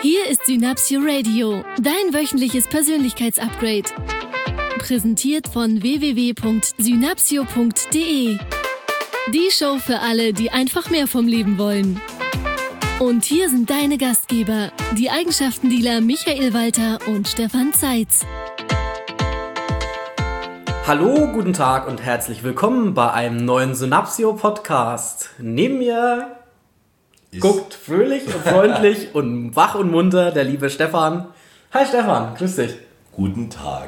Hier ist Synapsio Radio, dein wöchentliches Persönlichkeitsupgrade. Präsentiert von www.synapsio.de. Die Show für alle, die einfach mehr vom Leben wollen. Und hier sind deine Gastgeber, die Eigenschaftendealer Michael Walter und Stefan Zeitz. Hallo, guten Tag und herzlich willkommen bei einem neuen Synapsio-Podcast. Neben mir guckt fröhlich und freundlich und wach und munter der liebe Stefan. Hi Stefan, grüß dich. Guten Tag.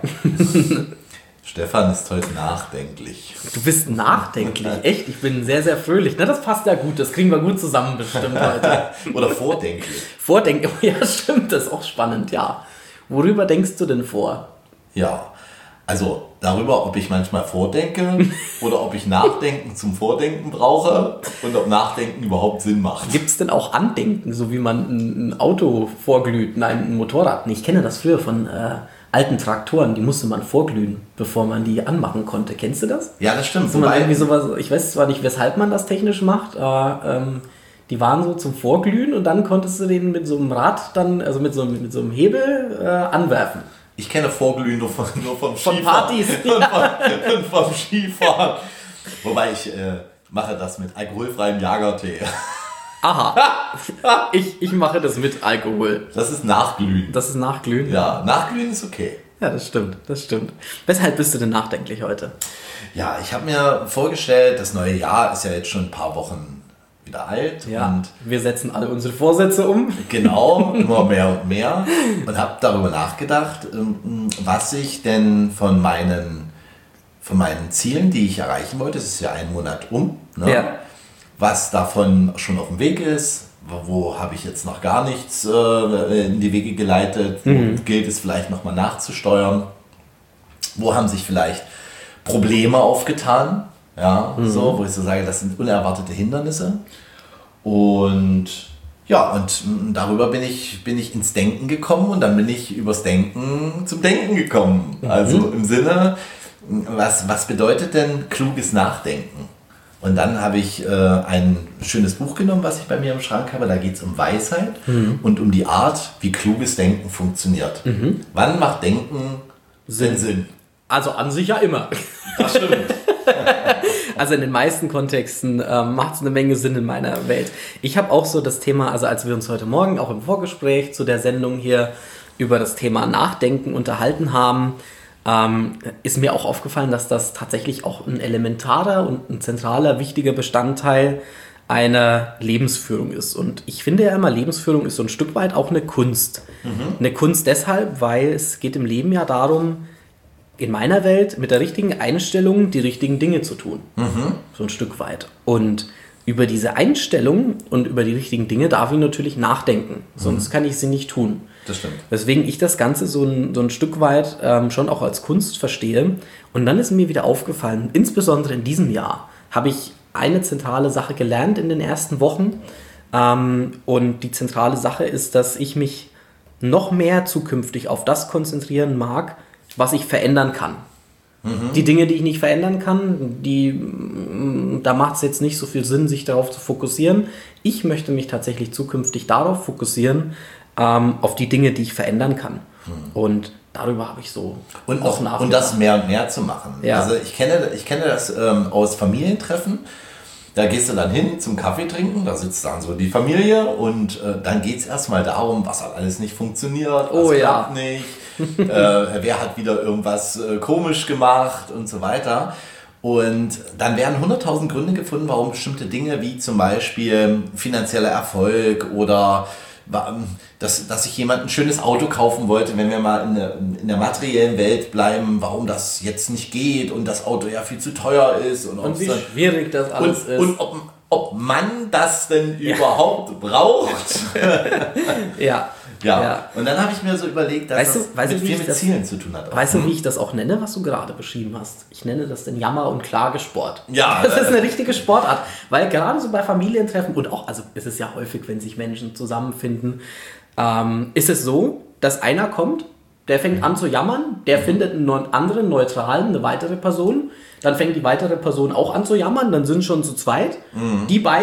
Stefan ist heute nachdenklich. Du bist nachdenklich, echt? Ich bin sehr, sehr fröhlich. Na, das passt ja gut, das kriegen wir gut zusammen bestimmt heute. Oder vordenklich. Vordenklich, ja stimmt, das ist auch spannend, ja. Worüber denkst du denn vor? Ja, also darüber, ob ich manchmal vordenke oder ob ich Nachdenken zum Vordenken brauche und ob Nachdenken überhaupt Sinn macht. Gibt es denn auch Andenken, so wie man ein Auto vorglüht, nein, ein Motorrad? Ich kenne das früher von alten Traktoren, die musste man vorglühen, bevor man die anmachen konnte. Kennst du das? Ja, das stimmt. Also man irgendwie sowas, ich weiß zwar nicht, weshalb man das technisch macht, aber die waren so zum Vorglühen und dann konntest du den mit so einem Rad dann, also mit so einem Hebel anwerfen. Ich kenne Vorglühen nur vom Skifahren. Von Partys. Und vom Skifahren. Wobei ich mache das mit alkoholfreiem Jagertee. Aha. Ich mache das mit Alkohol. Das ist Nachglühen. Das ist Nachglühen? Ja, Nachglühen ist okay. Ja, das stimmt. Weshalb bist du denn nachdenklich heute? Ja, ich habe mir vorgestellt, das neue Jahr ist ja jetzt schon ein paar Wochen wieder alt. Ja, und wir setzen alle unsere Vorsätze um. Genau, immer mehr und mehr. Und habe darüber nachgedacht, was ich denn von meinen Zielen, die ich erreichen wollte, es ist ja ein Monat um, ne? Ja. Was davon schon auf dem Weg ist, wo habe ich jetzt noch gar nichts in die Wege geleitet, wo gilt es vielleicht nochmal nachzusteuern, wo haben sich vielleicht Probleme aufgetan, ja, so, wo ich so sage, das sind unerwartete Hindernisse. Und ja, und darüber bin ich ins Denken gekommen und dann bin ich übers Denken zum Denken gekommen. Also im Sinne, was bedeutet denn kluges Nachdenken? Und dann habe ich ein schönes Buch genommen, was ich bei mir im Schrank habe. Da geht es um Weisheit und um die Art, wie kluges Denken funktioniert. Wann macht Denken Sinn? Also an sich ja immer. Das stimmt. Also in den meisten Kontexten macht es eine Menge Sinn in meiner Welt. Ich habe auch so das Thema, also als wir uns heute Morgen auch im Vorgespräch zu der Sendung hier über das Thema Nachdenken unterhalten haben, ist mir auch aufgefallen, dass das tatsächlich auch ein elementarer und ein zentraler, wichtiger Bestandteil einer Lebensführung ist. Und ich finde ja immer, Lebensführung ist so ein Stück weit auch eine Kunst. Eine Kunst deshalb, weil es geht im Leben ja darum, in meiner Welt mit der richtigen Einstellung die richtigen Dinge zu tun. So ein Stück weit. Und über diese Einstellung und über die richtigen Dinge darf ich natürlich nachdenken. Sonst kann ich sie nicht tun. Das stimmt. Weswegen ich das Ganze so ein Stück weit schon auch als Kunst verstehe. Und dann ist mir wieder aufgefallen, insbesondere in diesem Jahr, habe ich eine zentrale Sache gelernt in den ersten Wochen. Und die zentrale Sache ist, dass ich mich noch mehr zukünftig auf das konzentrieren mag, was ich verändern kann. Die Dinge, die ich nicht verändern kann, da macht es jetzt nicht so viel Sinn, sich darauf zu fokussieren. Ich möchte mich tatsächlich zukünftig darauf fokussieren, auf die Dinge, die ich verändern kann. Und darüber habe ich so auch nachgedacht. Und das mehr und mehr zu machen. Ja. Also ich kenne das aus Familientreffen. Da gehst du dann hin zum Kaffee trinken, da sitzt dann so die Familie und dann geht es erstmal darum, was hat alles nicht funktioniert, was klappt nicht, wer hat wieder irgendwas komisch gemacht und so weiter. Und dann werden 100.000 Gründe gefunden, warum bestimmte Dinge wie zum Beispiel finanzieller Erfolg oder dass sich jemand ein schönes Auto kaufen wollte, wenn wir mal in der materiellen Welt bleiben, warum das jetzt nicht geht und das Auto ja viel zu teuer ist. Und wie schwierig das alles ist. Und ob man das denn überhaupt braucht. Ja. Und dann habe ich mir so überlegt, dass das mit viel mit Zielen zu tun hat. Weißt du, wie ich das auch nenne, was du gerade beschrieben hast? Ich nenne das den Jammer- und Klagesport. Ja. Das ist eine richtige Sportart. Weil gerade so bei Familientreffen und auch, also es ist ja häufig, wenn sich Menschen zusammenfinden, ist es so, dass einer kommt, der fängt an zu jammern, der findet einen anderen, neutralen, eine weitere Person, dann fängt die weitere Person auch an zu jammern, dann sind schon zu zweit. Die beiden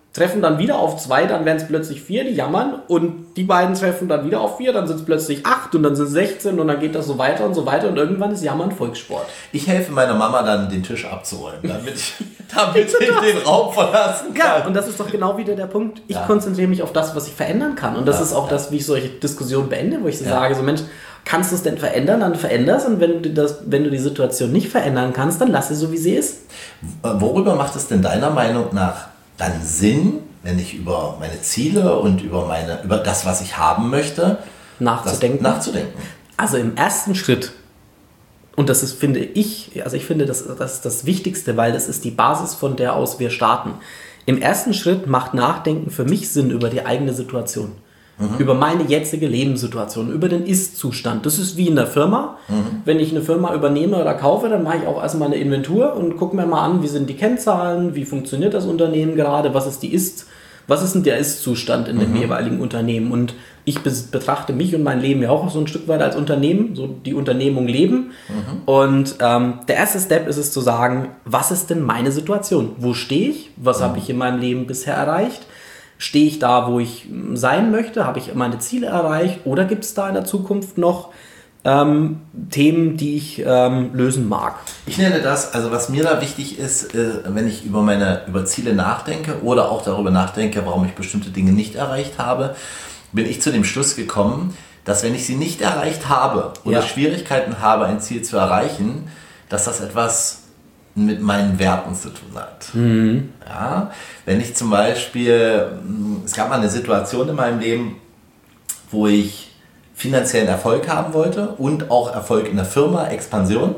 treffen dann wieder auf 2, dann werden es plötzlich 4, die jammern und die beiden treffen dann wieder auf 4, dann sind es plötzlich 8 und dann sind es 16 und dann geht das so weiter und irgendwann ist Jammern Volkssport. Ich helfe meiner Mama dann, den Tisch abzuräumen, damit ich den Raum verlassen kann. Ja, und das ist doch genau wieder der Punkt. Ich konzentriere mich auf das, was ich verändern kann und das ist auch das, wie ich solche Diskussionen beende, wo ich so sage, so Mensch, kannst du es denn verändern, dann veränder es und wenn du die Situation nicht verändern kannst, dann lass sie so, wie sie ist. Worüber macht es denn deiner Meinung nach dann Sinn, wenn ich über meine Ziele und über das, was ich haben möchte, nachzudenken? Also im ersten Schritt, und das ist, finde ich, das ist das Wichtigste, weil das ist die Basis, von der aus wir starten. Im ersten Schritt macht Nachdenken für mich Sinn über die eigene Situation. Über meine jetzige Lebenssituation, über den Ist-Zustand. Das ist wie in der Firma. Wenn ich eine Firma übernehme oder kaufe, dann mache ich auch erstmal eine Inventur und gucke mir mal an, wie sind die Kennzahlen, wie funktioniert das Unternehmen gerade, was ist denn der Ist-Zustand in dem jeweiligen Unternehmen. Und ich betrachte mich und mein Leben ja auch so ein Stück weit als Unternehmen, so die Unternehmung leben. Und der erste Step ist es zu sagen, was ist denn meine Situation? Wo stehe ich? Was habe ich in meinem Leben bisher erreicht? Stehe ich da, wo ich sein möchte? Habe ich meine Ziele erreicht? Oder gibt es da in der Zukunft noch Themen, die ich lösen mag? Ich nenne das, also was mir da wichtig ist, wenn ich über Ziele nachdenke oder auch darüber nachdenke, warum ich bestimmte Dinge nicht erreicht habe, bin ich zu dem Schluss gekommen, dass wenn ich sie nicht erreicht habe oder Schwierigkeiten habe, ein Ziel zu erreichen, dass das etwas mit meinen Werten zu tun hat. Ja, wenn ich zum Beispiel, es gab mal eine Situation in meinem Leben, wo ich finanziellen Erfolg haben wollte und auch Erfolg in der Firma, Expansion.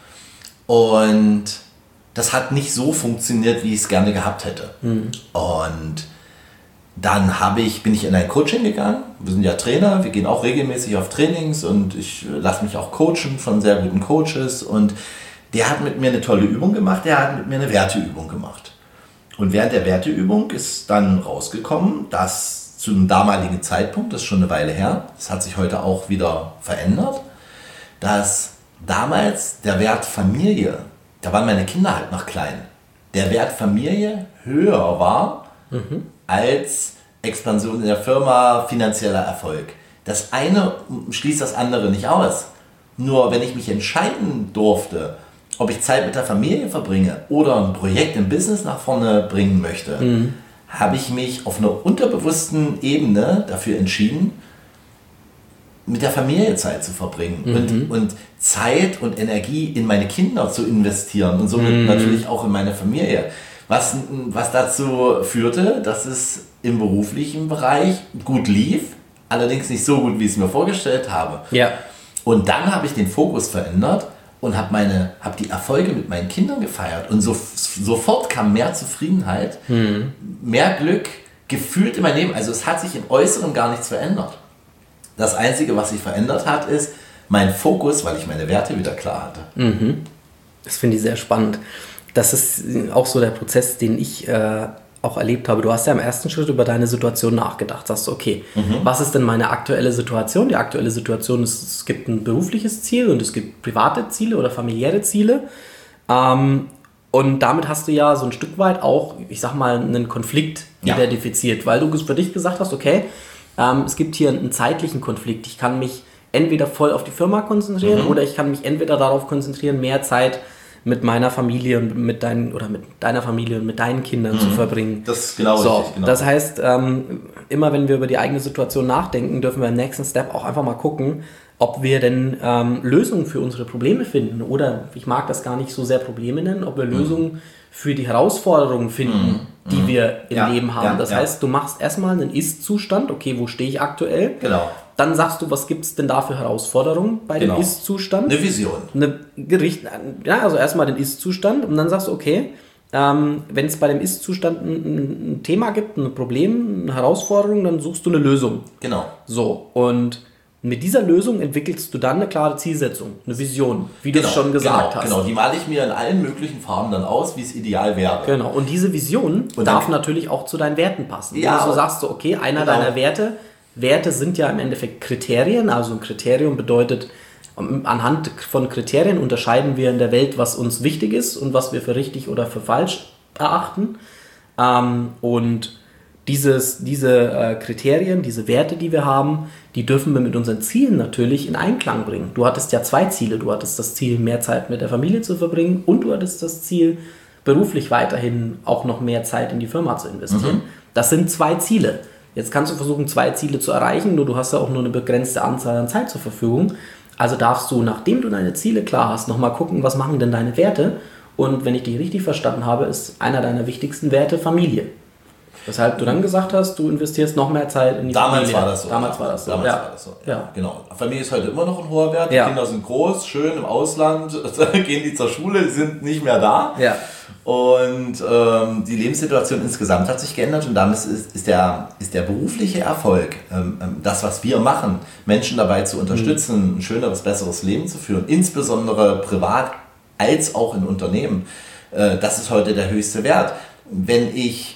Und das hat nicht so funktioniert, wie ich es gerne gehabt hätte. Und dann bin ich in ein Coaching gegangen. Wir sind ja Trainer, wir gehen auch regelmäßig auf Trainings und ich lasse mich auch coachen von sehr guten Coaches und der hat mit mir eine tolle Übung gemacht, der hat mit mir eine Werteübung gemacht. Und während der Werteübung ist dann rausgekommen, dass zu einem damaligen Zeitpunkt, das ist schon eine Weile her, das hat sich heute auch wieder verändert, dass damals der Wert Familie, da waren meine Kinder halt noch klein, der Wert Familie höher war als Expansion in der Firma, finanzieller Erfolg. Das eine schließt das andere nicht aus. Nur wenn ich mich entscheiden durfte, ob ich Zeit mit der Familie verbringe oder ein Projekt im Business nach vorne bringen möchte, habe ich mich auf einer unterbewussten Ebene dafür entschieden, mit der Familie Zeit zu verbringen und Zeit und Energie in meine Kinder zu investieren und somit natürlich auch in meine Familie. Was dazu führte, dass es im beruflichen Bereich gut lief, allerdings nicht so gut, wie ich es mir vorgestellt habe. Ja. Und dann habe ich den Fokus verändert und habe die Erfolge mit meinen Kindern gefeiert und sofort kam mehr Zufriedenheit, mehr Glück gefühlt in mein Leben. Also es hat sich im Äußeren gar nichts verändert. Das Einzige, was sich verändert hat, ist mein Fokus, weil ich meine Werte wieder klar hatte. Das finde ich sehr spannend. Das ist auch so der Prozess, den ich auch erlebt habe. Du hast ja im ersten Schritt über deine Situation nachgedacht. Sagst du, okay, was ist denn meine aktuelle Situation? Die aktuelle Situation ist, es gibt ein berufliches Ziel und es gibt private Ziele oder familiäre Ziele. Und damit hast du ja so ein Stück weit auch, ich sag mal, einen Konflikt identifiziert, weil du für dich gesagt hast, okay, es gibt hier einen zeitlichen Konflikt. Ich kann mich entweder voll auf die Firma konzentrieren oder ich kann mich entweder darauf konzentrieren, mehr Zeit mit meiner Familie und mit deiner Familie und mit deinen Kindern zu verbringen. Das ist genau richtig. Genau. Das heißt, immer wenn wir über die eigene Situation nachdenken, dürfen wir im nächsten Step auch einfach mal gucken, ob wir denn Lösungen für unsere Probleme finden. Oder, ich mag das gar nicht so sehr Probleme nennen, ob wir Lösungen für die Herausforderungen finden, die wir im Leben haben. Das heißt, du machst erstmal einen Ist-Zustand, okay, wo stehe ich aktuell? Genau. Dann sagst du, was gibt es denn da für Herausforderungen bei dem Ist-Zustand? Eine Vision. Also erstmal den Ist-Zustand und dann sagst du, okay, wenn es bei dem Ist-Zustand ein Thema gibt, ein Problem, eine Herausforderung, dann suchst du eine Lösung. Genau. So, und mit dieser Lösung entwickelst du dann eine klare Zielsetzung, eine Vision, wie du es schon gesagt hast. Genau, die male ich mir in allen möglichen Farben dann aus, wie es ideal wäre. Genau, und diese Vision darf natürlich auch zu deinen Werten passen. Ja, also sagst du, okay, einer deiner Werte sind ja im Endeffekt Kriterien, also ein Kriterium bedeutet, anhand von Kriterien unterscheiden wir in der Welt, was uns wichtig ist und was wir für richtig oder für falsch erachten. Und Diese Kriterien, diese Werte, die wir haben, die dürfen wir mit unseren Zielen natürlich in Einklang bringen. Du hattest ja 2 Ziele. Du hattest das Ziel, mehr Zeit mit der Familie zu verbringen, und du hattest das Ziel, beruflich weiterhin auch noch mehr Zeit in die Firma zu investieren. Das sind 2 Ziele. Jetzt kannst du versuchen, 2 Ziele zu erreichen, nur du hast ja auch nur eine begrenzte Anzahl an Zeit zur Verfügung. Also darfst du, nachdem du deine Ziele klar hast, nochmal gucken, was machen denn deine Werte? Und wenn ich dich richtig verstanden habe, ist einer deiner wichtigsten Werte Familie. Weshalb du dann gesagt hast, du investierst noch mehr Zeit in die Familie. Damals war das so. Ja. Genau. Familie ist heute immer noch ein hoher Wert. Die Kinder sind groß, schön im Ausland, gehen die zur Schule, die sind nicht mehr da. Ja. Und die Lebenssituation insgesamt hat sich geändert, und damit ist der berufliche Erfolg, das, was wir machen, Menschen dabei zu unterstützen, ein schöneres, besseres Leben zu führen, insbesondere privat als auch in Unternehmen, das ist heute der höchste Wert. Wenn ich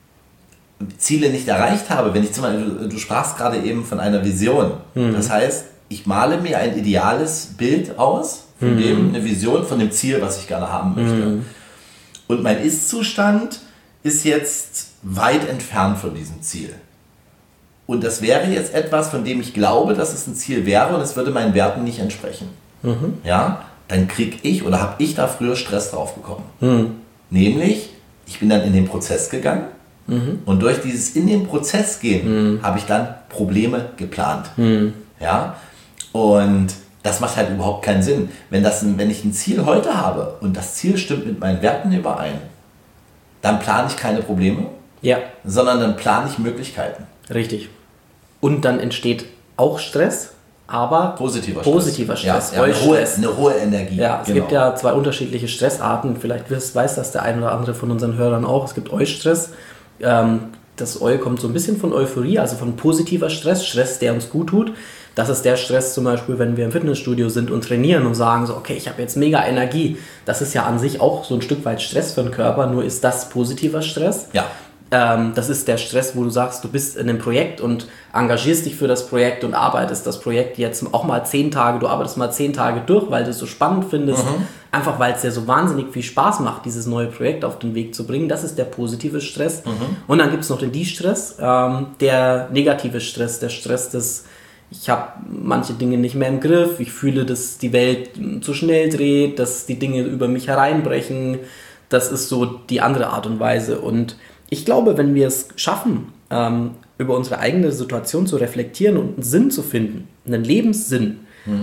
Ziele nicht erreicht habe, wenn ich zum Beispiel, du sprachst gerade eben von einer Vision, das heißt, ich male mir ein ideales Bild aus, von dem, eine Vision von dem Ziel, was ich gerne haben möchte. Und mein Ist-Zustand ist jetzt weit entfernt von diesem Ziel. Und das wäre jetzt etwas, von dem ich glaube, dass es ein Ziel wäre, und es würde meinen Werten nicht entsprechen. Ja, dann kriege ich oder habe ich da früher Stress drauf bekommen. Nämlich, ich bin dann in den Prozess gegangen, und durch dieses in den Prozess gehen habe ich dann Probleme geplant. Ja, und das macht halt überhaupt keinen Sinn. Wenn ich ein Ziel heute habe und das Ziel stimmt mit meinen Werten überein, dann plane ich keine Probleme, sondern dann plane ich Möglichkeiten. Richtig. Und dann entsteht auch Stress, aber positiver Stress. Ja, eine hohe Energie. Ja, es gibt ja 2 unterschiedliche Stressarten. Vielleicht weiß das der ein oder andere von unseren Hörern auch. Es gibt Eustress. Das Eu kommt so ein bisschen von Euphorie, also von positiver Stress, der uns gut tut. Das ist der Stress zum Beispiel, wenn wir im Fitnessstudio sind und trainieren und sagen so, okay, ich habe jetzt mega Energie. Das ist ja an sich auch so ein Stück weit Stress für den Körper, nur ist das positiver Stress. Ja. Das ist der Stress, wo du sagst, du bist in einem Projekt und engagierst dich für das Projekt und arbeitest das Projekt jetzt auch mal 10 Tage, du arbeitest mal 10 Tage durch, weil du es so spannend findest, einfach weil es dir so wahnsinnig viel Spaß macht, dieses neue Projekt auf den Weg zu bringen. Das ist der positive Stress. Und dann gibt es noch den De-Stress, der negative Stress, der Stress des, ich habe manche Dinge nicht mehr im Griff, ich fühle, dass die Welt zu schnell dreht, dass die Dinge über mich hereinbrechen. Das ist so die andere Art und Weise. Und ich glaube, wenn wir es schaffen, über unsere eigene Situation zu reflektieren und einen Sinn zu finden, einen Lebenssinn,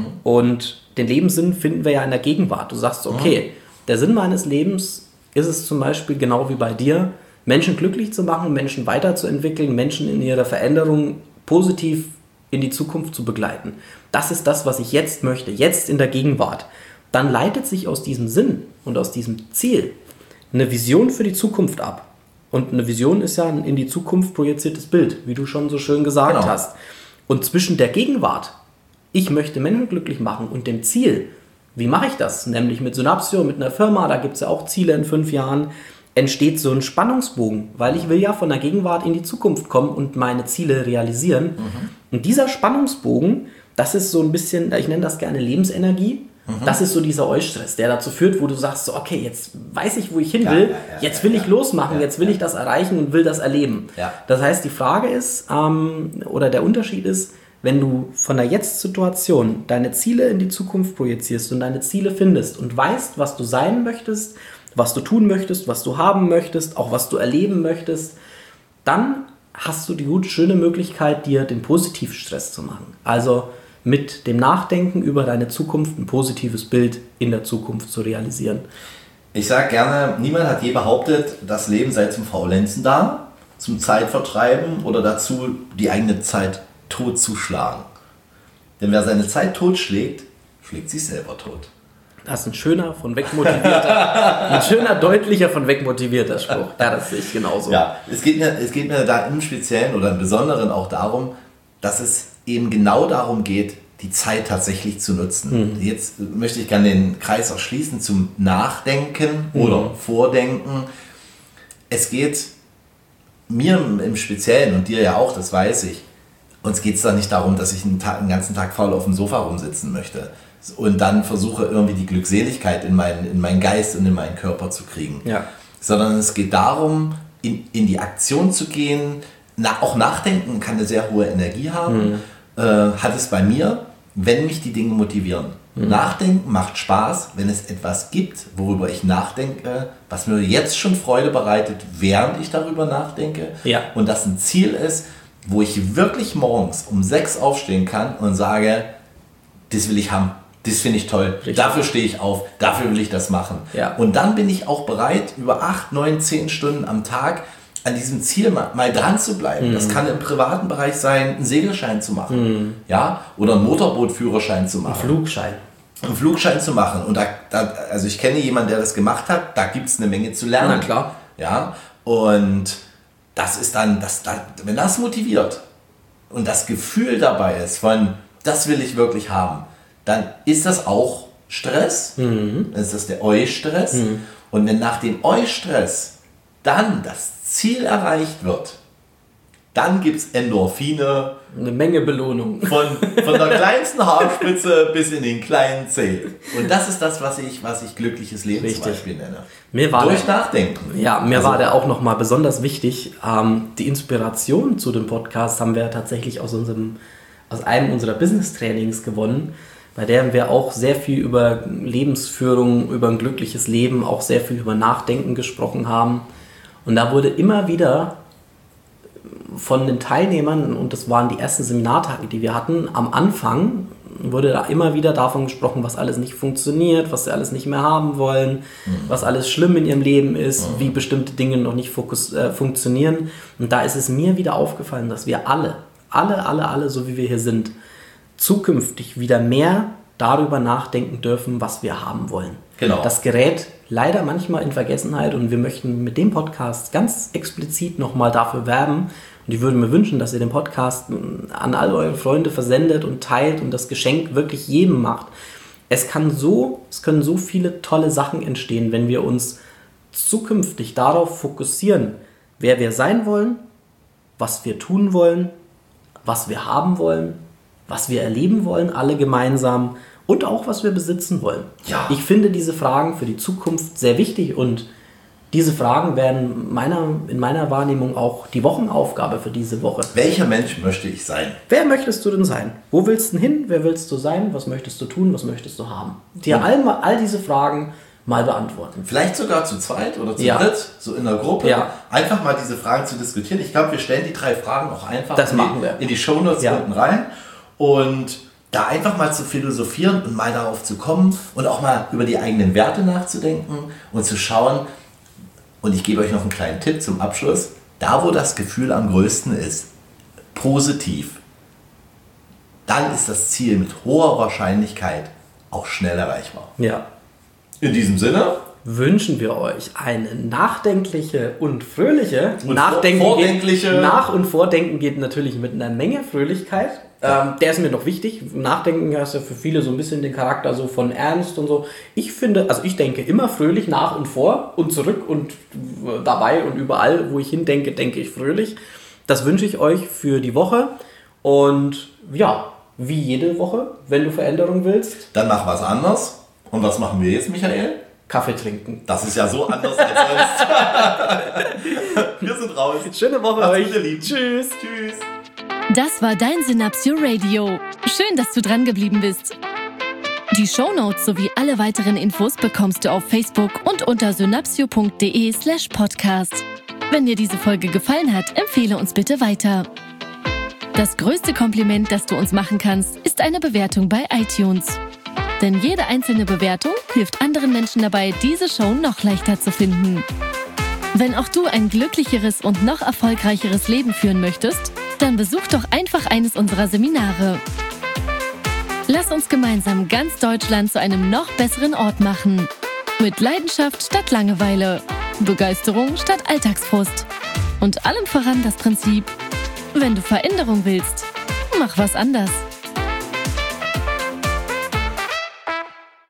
und den Lebenssinn finden wir ja in der Gegenwart. Du sagst, okay, der Sinn meines Lebens ist es zum Beispiel genau wie bei dir, Menschen glücklich zu machen, Menschen weiterzuentwickeln, Menschen in ihrer Veränderung positiv in die Zukunft zu begleiten. Das ist das, was ich jetzt möchte, jetzt in der Gegenwart. Dann leitet sich aus diesem Sinn und aus diesem Ziel eine Vision für die Zukunft ab. Und eine Vision ist ja ein in die Zukunft projiziertes Bild, wie du schon so schön gesagt hast. Und zwischen der Gegenwart, ich möchte Menschen glücklich machen, und dem Ziel, wie mache ich das? Nämlich mit Synapsio, mit einer Firma, da gibt es ja auch Ziele in 5 Jahren, entsteht so ein Spannungsbogen, weil ich will ja von der Gegenwart in die Zukunft kommen und meine Ziele realisieren. Und dieser Spannungsbogen, das ist so ein bisschen, ich nenne das gerne Lebensenergie. Das ist so dieser Eustress, der dazu führt, wo du sagst, so, okay, jetzt weiß ich, wo ich hin will, jetzt will ich losmachen, jetzt will ich das erreichen und will das erleben. Ja. Das heißt, die Frage ist, oder der Unterschied ist, wenn du von der Jetzt-Situation deine Ziele in die Zukunft projizierst und deine Ziele findest und weißt, was du sein möchtest, was du tun möchtest, was du haben möchtest, auch was du erleben möchtest, dann hast du die schöne Möglichkeit, dir den Positivstress zu machen. Also mit dem Nachdenken über deine Zukunft ein positives Bild in der Zukunft zu realisieren. Ich sage gerne, niemand hat je behauptet, das Leben sei zum Faulenzen da, zum Zeitvertreiben oder dazu, die eigene Zeit totzuschlagen. Denn wer seine Zeit totschlägt, schlägt sich selber tot. Das ist ein schöner, von weg motivierter, ein schöner, deutlicher, von weg motivierter Spruch. Ja, das sehe ich genauso. Ja, es geht mir da im Speziellen oder im Besonderen auch darum, dass es eben genau darum geht, die Zeit tatsächlich zu nutzen. Jetzt möchte ich gerne den Kreis auch schließen zum Nachdenken oder Vordenken. Es geht mir im Speziellen und dir ja auch, das weiß ich, uns geht es da nicht darum, dass ich einen ganzen Tag faul auf dem Sofa rumsitzen möchte und dann versuche irgendwie die Glückseligkeit in meinen Geist und in meinen Körper zu kriegen. Ja. Sondern es geht darum, in die Aktion zu gehen, auch Nachdenken kann eine sehr hohe Energie haben. Hat es bei mir, wenn mich die Dinge motivieren. Nachdenken macht Spaß, wenn es etwas gibt, worüber ich nachdenke, was mir jetzt schon Freude bereitet, während ich darüber nachdenke. Ja. Und das ein Ziel ist, wo ich wirklich morgens um 6 aufstehen kann und sage, das will ich haben, das finde ich toll, Richtig. Dafür stehe ich auf, dafür will ich das machen. Ja. Und dann bin ich auch bereit, über 8, 9, 10 Stunden am Tag an diesem Ziel mal dran zu bleiben. Das kann im privaten Bereich sein, einen Segelschein zu machen, ja, oder einen Motorbootführerschein zu machen. Einen Flugschein zu machen. Und also ich kenne jemanden, der das gemacht hat, da gibt es eine Menge zu lernen. Na klar. Ja, und das ist dann, wenn das motiviert und das Gefühl dabei ist von, das will ich wirklich haben, dann ist das auch Stress, dann ist das der Eustress. Und wenn nach dem Eustress dann das Ziel erreicht wird, dann gibt es Endorphine. Eine Menge Belohnung. Von der kleinsten Haarspitze bis in den kleinen Zeh. Und das ist das, was ich glückliches Leben Richtig. zum Beispiel nenne. Durch Nachdenken. Ja, mir war da auch nochmal besonders wichtig, die Inspiration zu dem Podcast haben wir tatsächlich aus einem unserer Business-Trainings gewonnen, bei der wir auch sehr viel über Lebensführung, über ein glückliches Leben, auch sehr viel über Nachdenken gesprochen haben. Und da wurde immer wieder von den Teilnehmern, und das waren die ersten Seminartage, die wir hatten, am Anfang wurde da immer wieder davon gesprochen, was alles nicht funktioniert, was sie alles nicht mehr haben wollen, was alles schlimm in ihrem Leben ist, wie bestimmte Dinge noch nicht funktionieren. Und da ist es mir wieder aufgefallen, dass wir alle, so wie wir hier sind, zukünftig wieder mehr darüber nachdenken dürfen, was wir haben wollen. Genau. Das gerät leider manchmal in Vergessenheit und wir möchten mit dem Podcast ganz explizit nochmal dafür werben. Und ich würde mir wünschen, dass ihr den Podcast an all eure Freunde versendet und teilt und das Geschenk wirklich jedem macht. Es können so viele tolle Sachen entstehen, wenn wir uns zukünftig darauf fokussieren, wer wir sein wollen, was wir tun wollen, was wir haben wollen, was wir erleben wollen, alle gemeinsam und auch, was wir besitzen wollen. Ja. Ich finde diese Fragen für die Zukunft sehr wichtig und diese Fragen werden in meiner Wahrnehmung auch die Wochenaufgabe für diese Woche. Welcher Mensch möchte ich sein? Wer möchtest du denn sein? Wo willst du hin? Wer willst du sein? Was möchtest du tun? Was möchtest du haben? Dir all diese Fragen mal beantworten. Vielleicht sogar zu zweit oder zu dritt, so in der Gruppe. Ja. Einfach mal diese Fragen zu diskutieren. Ich glaube, wir stellen die 3 Fragen auch einfach in die Shownotes unten rein. Und da einfach mal zu philosophieren und mal darauf zu kommen und auch mal über die eigenen Werte nachzudenken und zu schauen. Und ich gebe euch noch einen kleinen Tipp zum Abschluss. Da, wo das Gefühl am größten ist, positiv, dann ist das Ziel mit hoher Wahrscheinlichkeit auch schnell erreichbar. Ja. In diesem Sinne wünschen wir euch eine nachdenkliche und fröhliche. Vordenkliche. Nach- und Vordenken geht natürlich mit einer Menge Fröhlichkeit. Der ist mir noch wichtig. Nachdenken hat ja für viele so ein bisschen den Charakter so von ernst und so. Ich denke immer fröhlich nach und vor und zurück und dabei und überall, wo ich hindenke, denke ich fröhlich. Das wünsche ich euch für die Woche. Und ja, wie jede Woche, wenn du Veränderung willst, dann mach was anders. Und was machen wir jetzt, Michael? Kaffee trinken. Das ist ja so anders als sonst. Wir sind raus. Schöne Woche Macht's euch. gut, ihr Lieben. Tschüss. Tschüss. Das war dein Synapsio Radio. Schön, dass du dran geblieben bist. Die Shownotes sowie alle weiteren Infos bekommst du auf Facebook und unter synapsio.de/podcast. Wenn dir diese Folge gefallen hat, empfehle uns bitte weiter. Das größte Kompliment, das du uns machen kannst, ist eine Bewertung bei iTunes. Denn jede einzelne Bewertung hilft anderen Menschen dabei, diese Show noch leichter zu finden. Wenn auch du ein glücklicheres und noch erfolgreicheres Leben führen möchtest, dann besuch doch einfach eines unserer Seminare. Lass uns gemeinsam ganz Deutschland zu einem noch besseren Ort machen. Mit Leidenschaft statt Langeweile, Begeisterung statt Alltagsfrust und allem voran das Prinzip: Wenn du Veränderung willst, mach was anders.